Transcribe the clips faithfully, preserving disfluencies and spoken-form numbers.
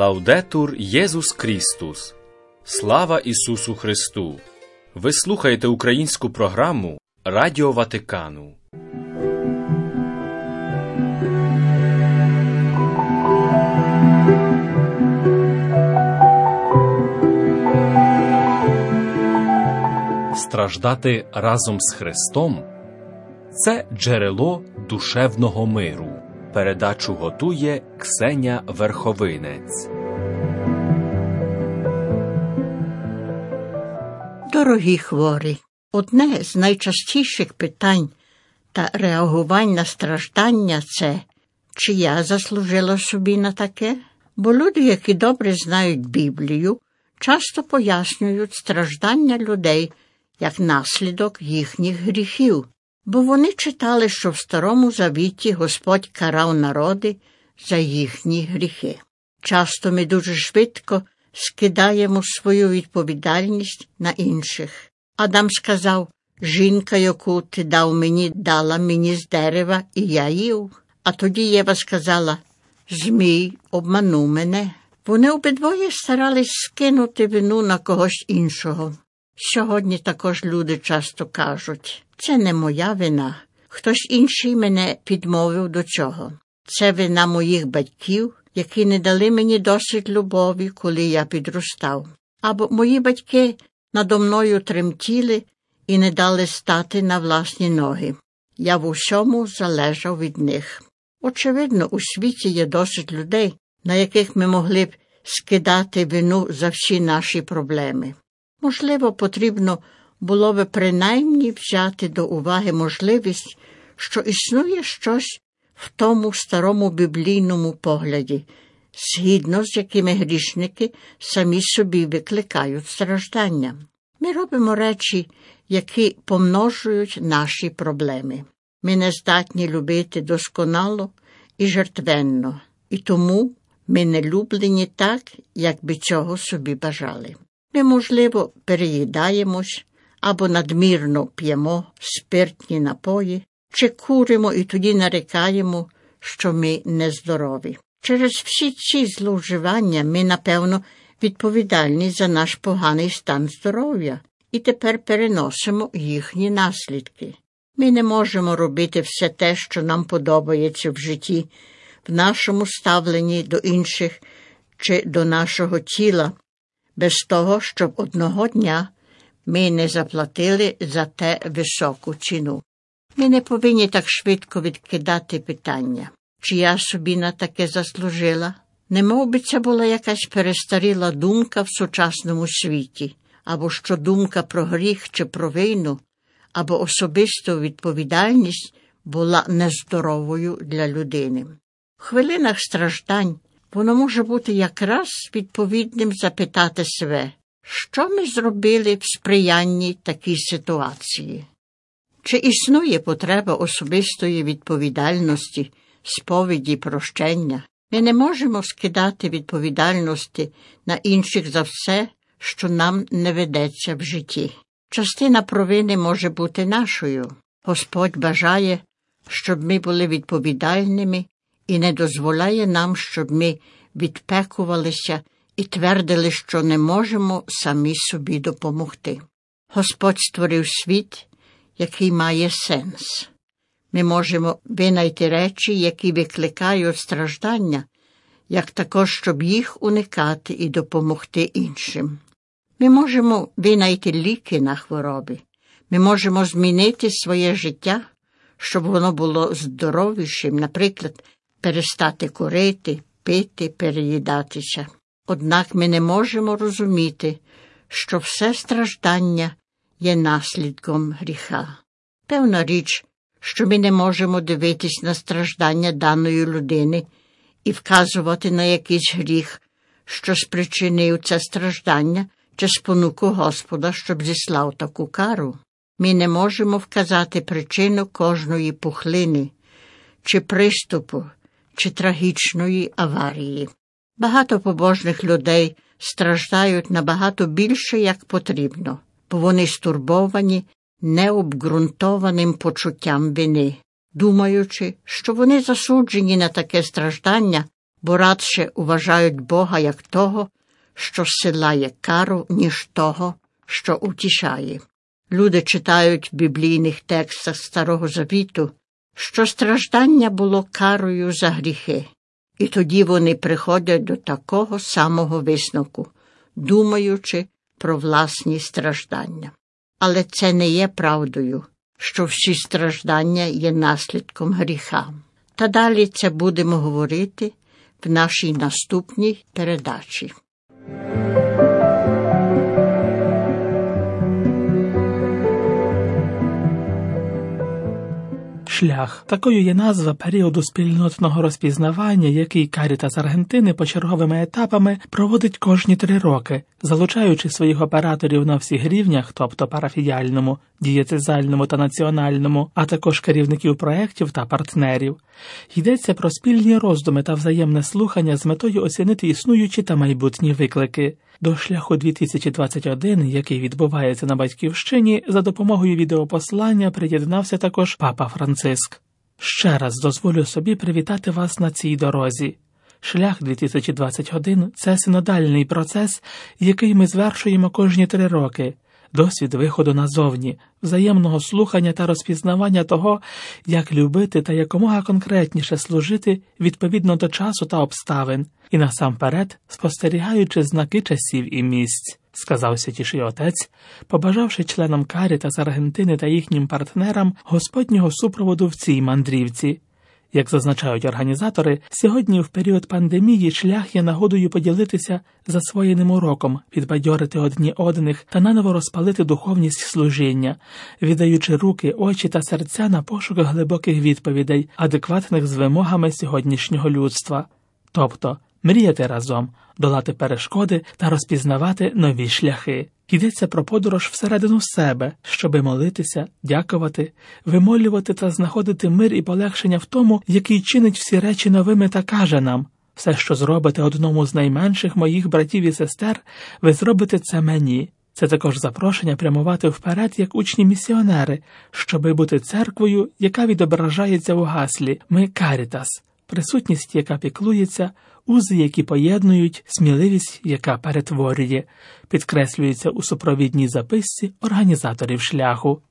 Лаудетур Єсус Крістус! Слава Ісусу Христу! Ви слухаєте українську програму Радіо Ватикану. Страждати разом з Христом – це джерело душевного миру. Передачу готує Ксеня Верховинець. Дорогі хворі, одне з найчастіших питань та реагувань на страждання – це чи я заслужила собі на таке? Бо люди, які добре знають Біблію, часто пояснюють страждання людей як наслідок їхніх гріхів. Бо вони читали, що в Старому Завіті Господь карав народи за їхні гріхи. Часто ми дуже швидко скидаємо свою відповідальність на інших. Адам сказав: «Жінка, яку ти дав мені, дала мені з дерева, і я їв». А тоді Єва сказала: «Змій обманув мене». Вони обидвоє старались скинути вину на когось іншого. Сьогодні також люди часто кажуть: «Це не моя вина, хтось інший мене підмовив до цього. Це вина моїх батьків, які не дали мені досить любові, коли я підростав. Або мої батьки надо мною тремтіли і не дали стати на власні ноги. Я в усьому залежав від них». Очевидно, у світі є досить людей, на яких ми могли б скидати вину за всі наші проблеми. Можливо, потрібно було би принаймні взяти до уваги можливість, що існує щось в тому старому біблійному погляді, згідно з якими грішники самі собі викликають страждання. Ми робимо речі, які помножують наші проблеми. Ми не здатні любити досконало і жертвенно, і тому ми не люблені так, як би цього собі бажали. Ми, можливо, переїдаємось або надмірно п'ємо спиртні напої, чи куримо і тоді нарікаємо, що ми нездорові. Через всі ці зловживання ми, напевно, відповідальні за наш поганий стан здоров'я і тепер переносимо їхні наслідки. Ми не можемо робити все те, що нам подобається в житті, в нашому ставленні до інших чи до нашого тіла, без того, щоб одного дня ми не заплатили за те високу ціну. Ми не повинні так швидко відкидати питання, чи я собі на таке заслужила. Немов би це була якась перестаріла думка в сучасному світі, або що думка про гріх чи про вину, або особисту відповідальність була нездоровою для людини. В хвилинах страждань воно може бути якраз відповідним запитати себе, що ми зробили в сприянні такій ситуації? Чи існує потреба особистої відповідальності, сповіді, прощення? Ми не можемо скидати відповідальності на інших за все, що нам не ведеться в житті. Частина провини може бути нашою. Господь бажає, щоб ми були відповідальними і не дозволяє нам, щоб ми відпекувалися і твердили, що не можемо самі собі допомогти. Господь створив світ, який має сенс. Ми можемо винайти речі, які викликають страждання, як також, щоб їх уникати і допомогти іншим. Ми можемо винайти ліки на хвороби. Ми можемо змінити своє життя, щоб воно було здоровішим, наприклад, перестати курити, пити, переїдатися. Однак ми не можемо розуміти, що все страждання є наслідком гріха. Певна річ, що ми не можемо дивитись на страждання даної людини і вказувати на якийсь гріх, що спричинив це страждання чи спонуку Господа, щоб зіслав таку кару. Ми не можемо вказати причину кожної пухлини, чи приступу, чи трагічної аварії. Багато побожних людей страждають набагато більше, як потрібно, бо вони стурбовані необґрунтованим почуттям вини, думаючи, що вони засуджені на таке страждання, бо радше вважають Бога як того, що зсилає кару, ніж того, що утішає. Люди читають в біблійних текстах Старого Завіту, що страждання було карою за гріхи. І тоді вони приходять до такого самого висновку, думаючи про власні страждання. Але це не є правдою, що всі страждання є наслідком гріха. Та далі це будемо говорити в нашій наступній передачі. Шлях. Такою є назва періоду спільнотного розпізнавання, який Карітас Аргентини почерговими етапами проводить кожні три роки, залучаючи своїх операторів на всіх рівнях, тобто парафіяльному, дієцезальному та національному, а також керівників проєктів та партнерів. Йдеться про спільні роздуми та взаємне слухання з метою оцінити існуючі та майбутні виклики. До шляху дві тисячі двадцять один, який відбувається на Батьківщині, за допомогою відеопослання приєднався також Папа Франциск. Ще раз дозволю собі привітати вас на цій дорозі. Шлях дві тисячі двадцять один – це синодальний процес, який ми звершуємо кожні три роки. Досвід виходу назовні, взаємного слухання та розпізнавання того, як любити та якомога конкретніше служити відповідно до часу та обставин, і насамперед спостерігаючи знаки часів і місць, сказав Святіший Отець, побажавши членам Карітас Аргентини та їхнім партнерам Господнього супроводу в цій мандрівці. Як зазначають організатори, сьогодні в період пандемії шлях є нагодою поділитися засвоєним уроком, підбадьорити одні одних та наново розпалити духовність служіння, віддаючи руки, очі та серця на пошук глибоких відповідей, адекватних з вимогами сьогоднішнього людства. Тобто, мріяти разом, долати перешкоди та розпізнавати нові шляхи. Йдеться про подорож всередину себе, щоби молитися, дякувати, вимолювати та знаходити мир і полегшення в тому, який чинить всі речі новими та каже нам: «Все, що зробите одному з найменших моїх братів і сестер, ви зробите це мені». Це також запрошення прямувати вперед як учні-місіонери, щоби бути церквою, яка відображається у гаслі «Ми Карітас», присутність, яка піклується, узи, які поєднують, сміливість, яка перетворює, підкреслюється у супровідній записці організаторів шляху.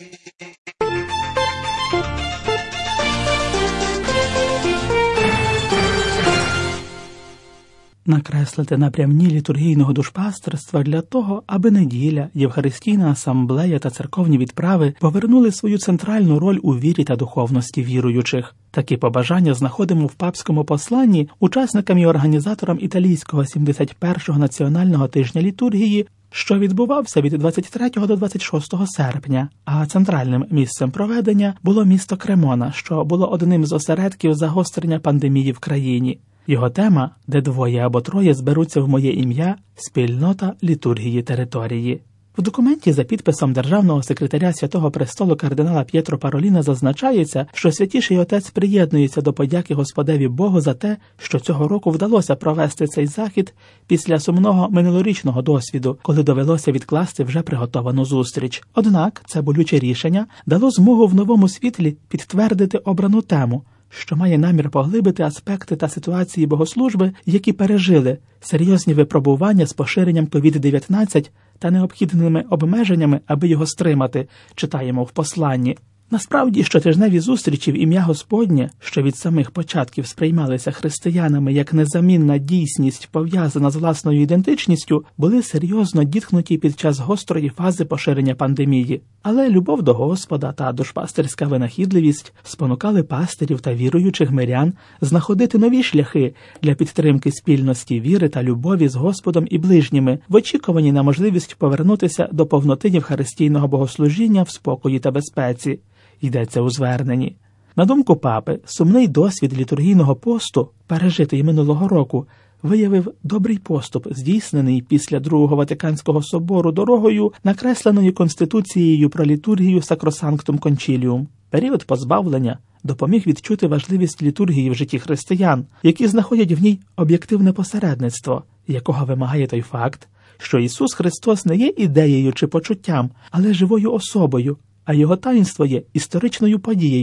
Накреслити напрямні літургійного душпастерства для того, аби неділя, Євхаристійна асамблея та церковні відправи повернули свою центральну роль у вірі та духовності віруючих. Такі побажання знаходимо в папському посланні учасникам і організаторам італійського сімдесят першого національного тижня літургії, що відбувався від двадцять третього до двадцять шостого серпня, а центральним місцем проведення було місто Кремона, що було одним з осередків загострення пандемії в країні. Його тема «Де двоє або троє зберуться в моє ім'я. Спільнота літургії території». В документі за підписом Державного секретаря Святого Престолу кардинала П'єтро Пароліна зазначається, що Святіший Отець приєднується до подяки Господеві Богу за те, що цього року вдалося провести цей захід після сумного минулорічного досвіду, коли довелося відкласти вже приготовану зустріч. Однак це болюче рішення дало змогу в новому світлі підтвердити обрану тему, що має намір поглибити аспекти та ситуації богослужби, які пережили серйозні випробування з поширенням ковід дев'ятнадцять та необхідними обмеженнями, аби його стримати, читаємо в посланні. Насправді, щотижневі зустрічі в ім'я Господнє, що від самих початків сприймалися християнами як незамінна дійсність, пов'язана з власною ідентичністю, були серйозно діткнуті під час гострої фази поширення пандемії. Але любов до Господа та душпастерська винахідливість спонукали пастирів та віруючих мирян знаходити нові шляхи для підтримки спільності віри та любові з Господом і ближніми, в очікуванні на можливість повернутися до повноти євхаристійного богослужіння в спокої та безпеці. Йдеться у зверненні. На думку папи, сумний досвід літургійного посту, пережитий минулого року, виявив добрий поступ, здійснений після Другого Ватиканського собору дорогою, накресленою Конституцією про літургію Sacrosanctum Concilium. Період позбавлення допоміг відчути важливість літургії в житті християн, які знаходять в ній об'єктивне посередництво, якого вимагає той факт, що Ісус Христос не є ідеєю чи почуттям, але живою особою, а його таїнство є історичною подією,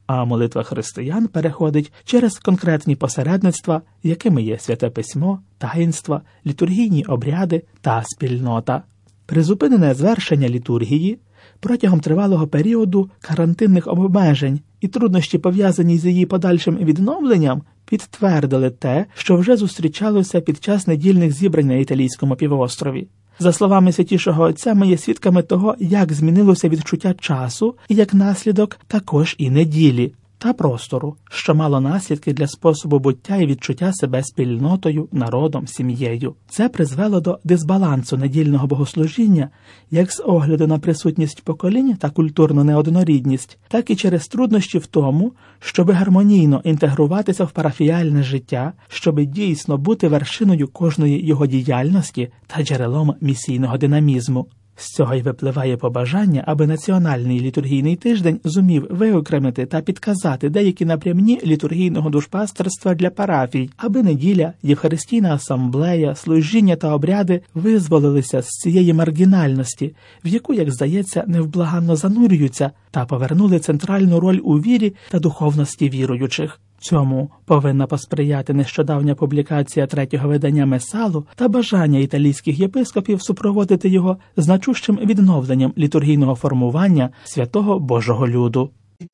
а молитва християн переходить через конкретні посередництва, якими є Святе Письмо, таїнства, літургійні обряди та спільнота. Призупинене звершення літургії протягом тривалого періоду карантинних обмежень і труднощі, пов'язані з її подальшим відновленням, підтвердили те, що вже зустрічалося під час недільних зібрань на Італійському півострові. За словами Святішого Отця, ми є свідками того, як змінилося відчуття часу і, як наслідок, також і неділі та простору, що мало наслідки для способу буття і відчуття себе спільнотою, народом, сім'єю. Це призвело до дисбалансу недільного богослужіння як з огляду на присутність поколінь та культурну неоднорідність, так і через труднощі в тому, щоб гармонійно інтегруватися в парафіяльне життя, щоб дійсно бути вершиною кожної його діяльності та джерелом місійного динамізму. З цього й випливає побажання, аби національний літургійний тиждень зумів виокремити та підказати деякі напрямні літургійного душпастерства для парафій, аби неділя, Євхаристійна асамблея, служіння та обряди визволилися з цієї маргінальності, в яку, як здається, невблаганно занурюються, та повернули центральну роль у вірі та духовності віруючих. Цьому повинна посприяти нещодавня публікація третього видання Месалу та бажання італійських єпископів супроводити його значущим відновленням літургійного формування святого Божого люду.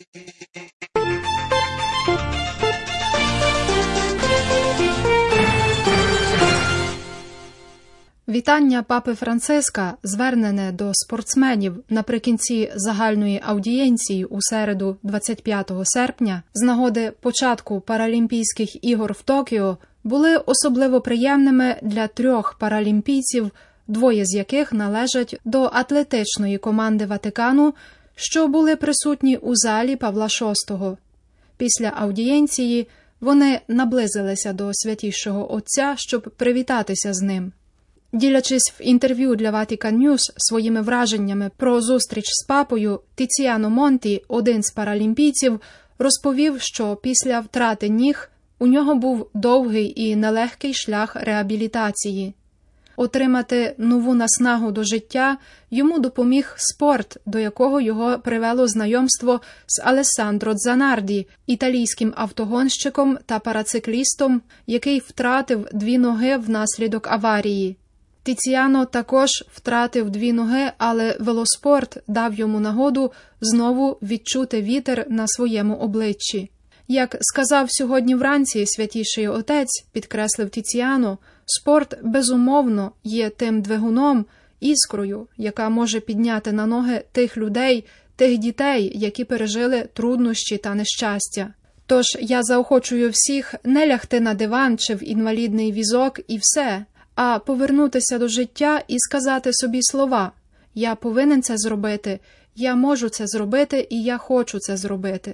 Вітання папи Франциска, звернене до спортсменів наприкінці загальної аудієнції у середу двадцять п'ятого серпня з нагоди початку Паралімпійських ігор в Токіо, були особливо приємними для трьох паралімпійців, двоє з яких належать до атлетичної команди Ватикану, що були присутні у залі Павла шостого. Після аудієнції вони наблизилися до Святішого Отця, щоб привітатися з ним. Ділячись в інтерв'ю для Vatican News своїми враженнями про зустріч з папою, Тіціано Монті, один з паралімпійців, розповів, що після втрати ніг у нього був довгий і нелегкий шлях реабілітації. Отримати нову наснагу до життя йому допоміг спорт, до якого його привело знайомство з Алессандро Дзанарді, італійським автогонщиком та парациклістом, який втратив дві ноги внаслідок аварії. Тіціано також втратив дві ноги, але велоспорт дав йому нагоду знову відчути вітер на своєму обличчі. Як сказав сьогодні вранці Святіший Отець, підкреслив Тіціано, спорт, безумовно, є тим двигуном, іскрою, яка може підняти на ноги тих людей, тих дітей, які пережили труднощі та нещастя. Тож я заохочую всіх не лягти на диван чи в інвалідний візок і все, а повернутися до життя і сказати собі слова «Я повинен це зробити», «Я можу це зробити» і «Я хочу це зробити».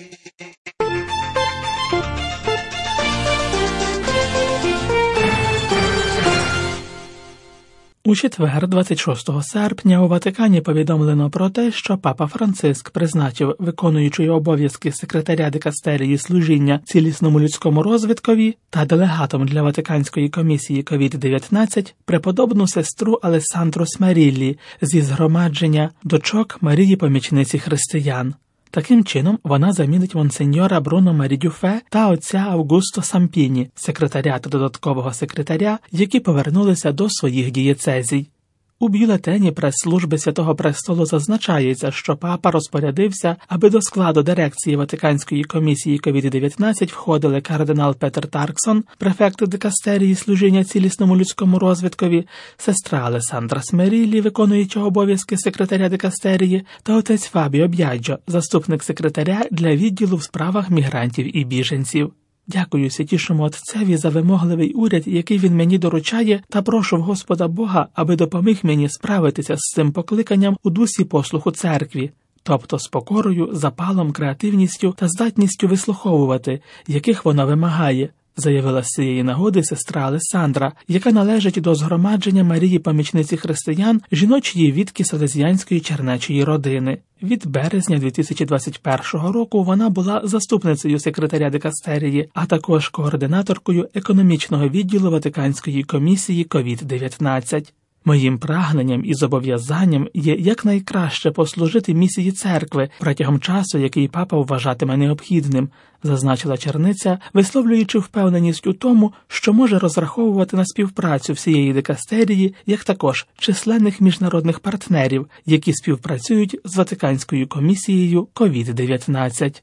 У четвер, двадцять шостого серпня, у Ватикані повідомлено про те, що папа Франциск призначив виконуючою обов'язки секретаря дикастерії служіння цілісному людському розвиткові та делегатом для Ватиканської комісії ковід дев'ятнадцять преподобну сестру Алессандру Смаріллі зі згромадження дочок Марії Помічниці християн. Таким чином, вона замінить монсеньора Бруно Марі Дюфе та отця Августо Сампіні, секретаря та додаткового секретаря, які повернулися до своїх дієцезій. У бюлетені прес-служби Святого Престолу зазначається, що папа розпорядився, аби до складу дирекції Ватиканської комісії ковід дев'ятнадцять входили кардинал Петер Тарксон, префект дикастерії служіння цілісному людському розвиткові, сестра Алессандра Смаріллі, виконуючого обов'язки секретаря дикастерії, та отець Фабіо Б'яджо, заступник секретаря для відділу в справах мігрантів і біженців. Дякую Святішому Отцеві за вимогливий уряд, який він мені доручає, та прошу в Господа Бога, аби допоміг мені справитися з цим покликанням у дусі послуху церкві, тобто з покорою, запалом, креативністю та здатністю вислуховувати, яких вона вимагає, заявила з цієї нагоди сестра Алессандра, яка належить до згромадження Марії Помічниці християн жіночої відки салезіянської чернечої родини. Від березня дві тисячі двадцять першого року вона була заступницею секретаря дикастерії, а також координаторкою економічного відділу Ватиканської комісії ковід дев'ятнадцять. Моїм прагненням і зобов'язанням є якнайкраще послужити місії церкви протягом часу, який папа вважатиме необхідним, зазначила черниця, висловлюючи впевненість у тому, що може розраховувати на співпрацю всієї дикастерії, як також численних міжнародних партнерів, які співпрацюють з Ватиканською комісією ковід дев'ятнадцять.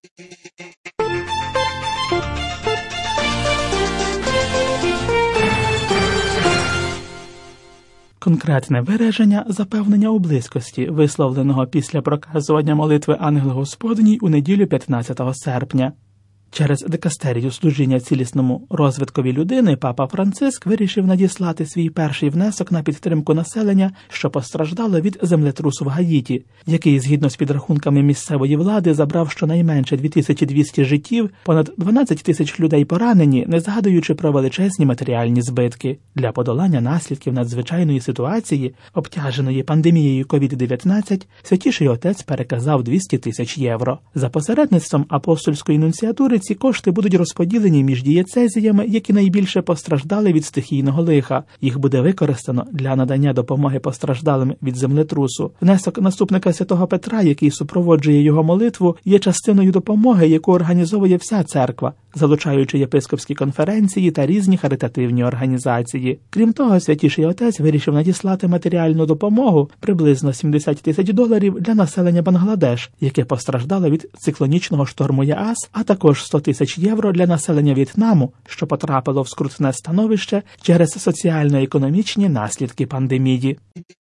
Конкретне вираження запевнення у близькості, висловленого після проказування молитви Ангел Господній у неділю п'ятнадцятого серпня. Через дикастерію служіння цілісному розвиткові людини папа Франциск вирішив надіслати свій перший внесок на підтримку населення, що постраждало від землетрусу в Гаїті, який, згідно з підрахунками місцевої влади, забрав щонайменше дві тисячі двісті життів, понад дванадцять тисяч людей поранені, не згадуючи про величезні матеріальні збитки. Для подолання наслідків надзвичайної ситуації, обтяженої пандемією ковід дев'ятнадцять, Святіший Отець переказав двісті тисяч євро. За посередництвом апостольської нунціатури ці кошти будуть розподілені між дієцезіями, які найбільше постраждали від стихійного лиха. Їх буде використано для надання допомоги постраждалим від землетрусу. Внесок наступника святого Петра, який супроводжує його молитву, є частиною допомоги, яку організовує вся церква, залучаючи єпископські конференції та різні харитативні організації. Крім того, Святіший Отець вирішив надіслати матеріальну допомогу, приблизно сімдесят тисяч доларів, для населення Бангладеш, яке постраждало від циклонічного шторму Яас, а також сто тисяч євро для населення В'єтнаму, що потрапило в скрутне становище через соціально-економічні наслідки пандемії.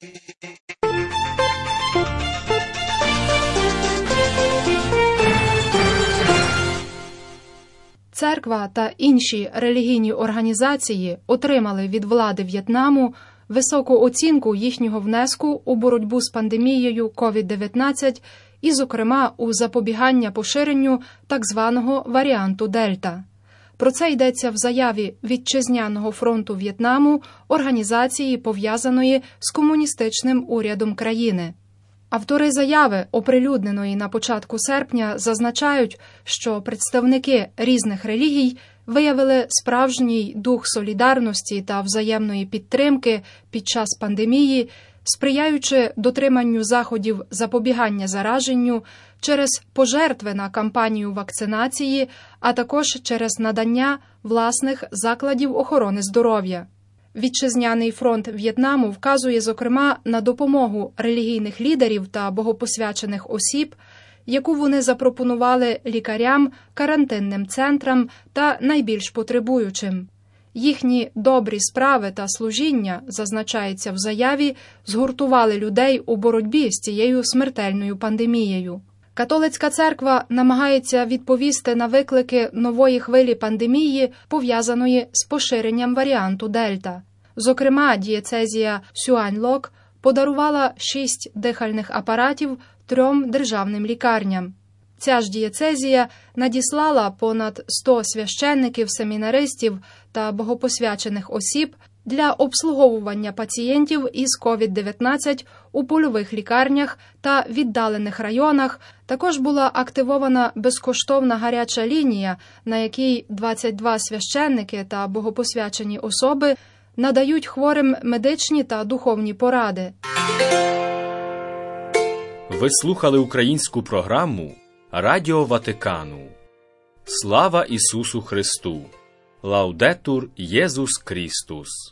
Церква та інші релігійні організації отримали від влади В'єтнаму високу оцінку їхнього внеску у боротьбу з пандемією ковід дев'ятнадцять і, зокрема, у запобігання поширенню так званого варіанту Дельта. Про це йдеться в заяві Вітчизняного фронту В'єтнаму, організації, пов'язаної з комуністичним урядом країни. Автори заяви, оприлюдненої на початку серпня, зазначають, що представники різних релігій виявили справжній дух солідарності та взаємної підтримки під час пандемії, сприяючи дотриманню заходів запобігання зараженню через пожертви на кампанію вакцинації, а також через надання власних закладів охорони здоров'я. Вітчизняний фронт В'єтнаму вказує, зокрема, на допомогу релігійних лідерів та богопосвячених осіб, яку вони запропонували лікарям, карантинним центрам та найбільш потребуючим. Їхні добрі справи та служіння, зазначається в заяві, згуртували людей у боротьбі з цією смертельною пандемією. Католицька церква намагається відповісти на виклики нової хвилі пандемії, пов'язаної з поширенням варіанту Дельта. Зокрема, дієцезія Сюаньлок подарувала шість дихальних апаратів трьом державним лікарням. Ця ж дієцезія надіслала понад сто священників, семінаристів та богопосвячених осіб для обслуговування пацієнтів із ковід дев'ятнадцять у польових лікарнях та віддалених районах. Також була активована безкоштовна гаряча лінія, на якій двадцять два священники та богопосвячені особи надають хворим медичні та духовні поради. Ви слухали українську програму Радіо Ватикану. Слава Ісусу Христу! Лаудетур Єсус Крістус!